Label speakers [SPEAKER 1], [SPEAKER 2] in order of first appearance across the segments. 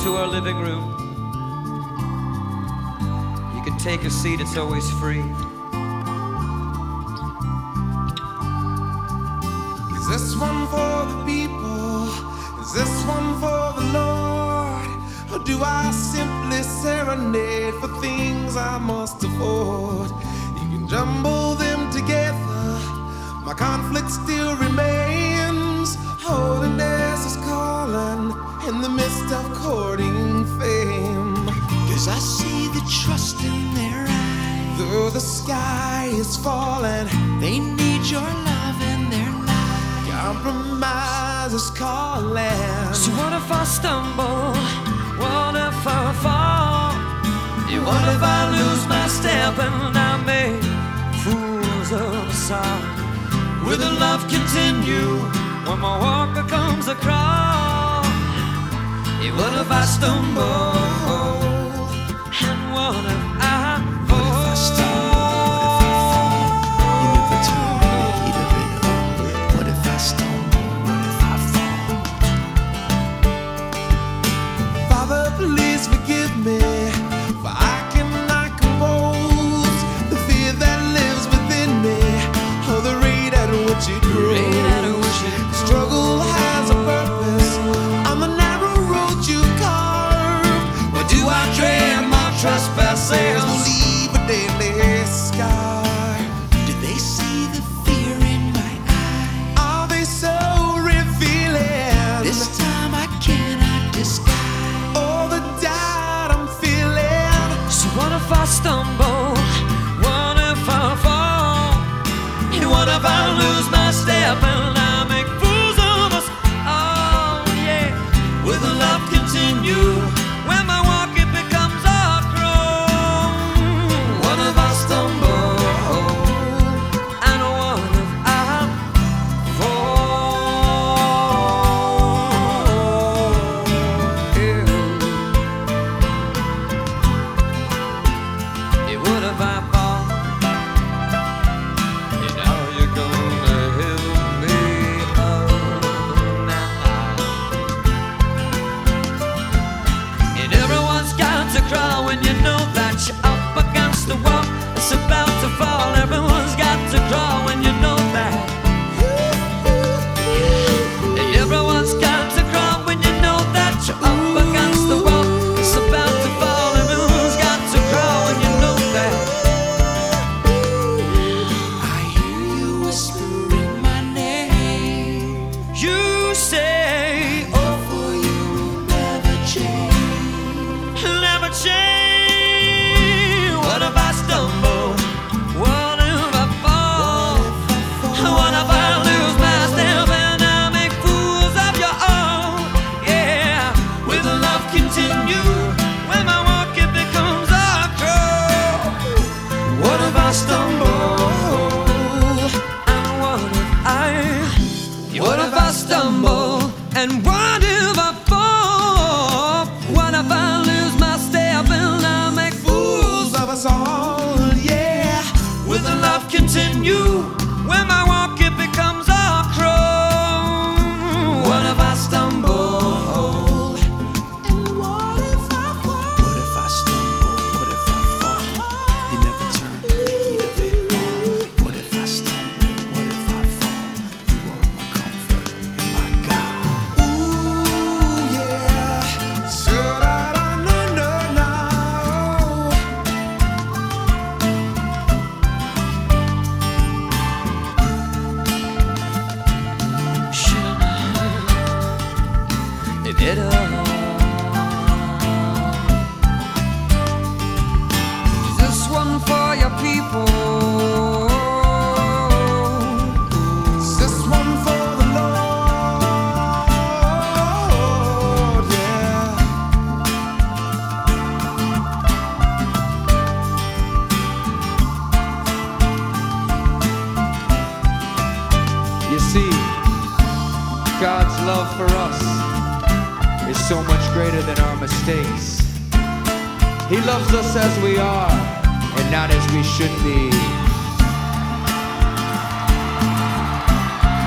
[SPEAKER 1] into our living room. You can take a seat, it's always free.
[SPEAKER 2] Is this one for the people? Is this one for the Lord? Or do I simply serenade for things I must afford? You can jumble them together, my conflict still remains. Holiness is calling in the midst of courting fame. 'Cause I see the trust in their eyes. Though the sky is falling, they need your love in their life. Compromise is calling.
[SPEAKER 1] So what if I stumble? What if I fall? What if I lose my step and I make fools of us all? Will the love continue when my walk becomes a crawl? What if I stumble? And what if I fall?
[SPEAKER 2] What if I stumble? What if I fall? You never turn the heat of it all. What if I stumble? What if I fall? Father, please forgive me, for I cannot compose the fear that lives within me, or the rate at which it grows. Struggle has a purpose on the narrow road you carve. Or do I tread my trespasses will leave a daily scar? Do they see the fear in my eyes? Are they so revealing? This time I cannot disguise all the doubt I'm feeling.
[SPEAKER 1] So what if I stumble? What if I fall? What if I lose my step and I make fools of us all? Yeah. Will the love continue when my walk it becomes a crawl? What if I stumble? And what if I fall? Yeah. What if I fall? When you know that you're up against the wall, it's about to fall. Everyone's got to crawl when you know that. Everyone's got to crawl when you know that you're up against the wall. It's about to fall. Everyone's got to crawl when you know that.
[SPEAKER 2] I hear you whispering my name.
[SPEAKER 1] You say,
[SPEAKER 2] oh, for you will never change.
[SPEAKER 1] Never change. What if I stumble? What if I fall? What if I lose my step and I make fools of you all? Yeah. Will the love continue when my walk it becomes a crawl? What if I stumble? And what if I? What if I stumble? And what if I fall? What if I lose my step and I make fools
[SPEAKER 2] of us all? Yeah.
[SPEAKER 1] Will the love continue when my walk it becomes a crawl? What if I stumble?
[SPEAKER 2] And what if I fall? What if I stumble? What if I fall? You never turn the heat of it on. What if I stumble? What if I fall? You are my comfort and my God. Ooh, yeah. So
[SPEAKER 1] it up. Is this one for your people?
[SPEAKER 2] Is this one for the Lord? Yeah.
[SPEAKER 1] You see, God's love for us is so much greater than our mistakes. He loves us as we are and not as we should be.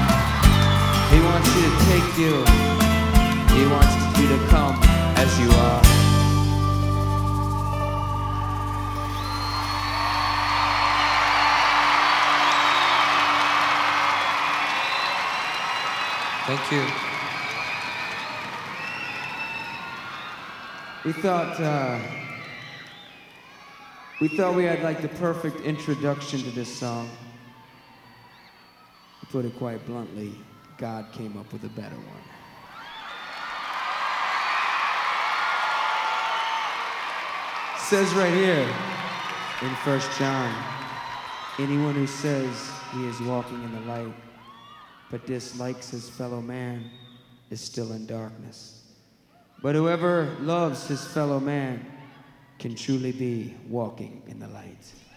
[SPEAKER 1] He wants you to take you. He wants you to come as you are. Thank you.
[SPEAKER 3] We thought we had like the perfect introduction to this song. To put it quite bluntly, God came up with a better one. Says right here in 1 John, anyone who says he is walking in the light but dislikes his fellow man is still in darkness. But whoever loves his fellow man can truly be walking in the light.